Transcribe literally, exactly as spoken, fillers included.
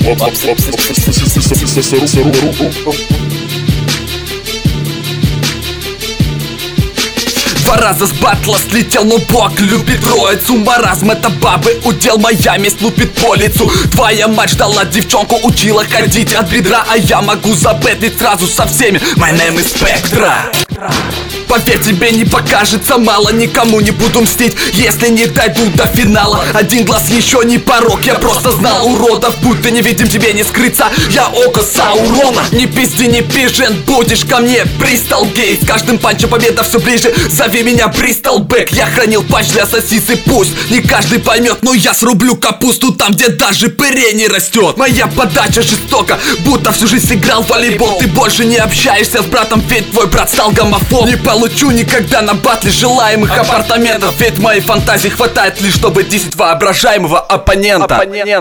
Два раза с батла слетел, но бог любит троицу. Маразм — это бабы, удел, моя месть лупит по лицу. Твоя мать ждала девчонку, учила ходить от бедра, а я могу забетлить сразу со всеми. My name is Spectra. Поверь, тебе не покажется мало, никому не буду мстить, если не дойду до финала. Один глаз еще не порог, я просто знал уродов, будь ты невидим, тебе не скрыться, я око Саурона. Не пизди, не пижен, будешь ко мне Бристол Гейт. С каждым панчем победа все ближе, зови меня Бристол Бэк. Я хранил панч для сосисы, пусть не каждый поймет, но я срублю капусту там, где даже пыре не растет. Моя подача жестока, будто всю жизнь играл в волейбол. Ты больше не общаешься с братом, ведь твой брат стал гомофоб. Не получу никогда на батле желаемых апартаментов, ведь моей фантазии хватает лишь, чтобы десять воображаемого оппонента.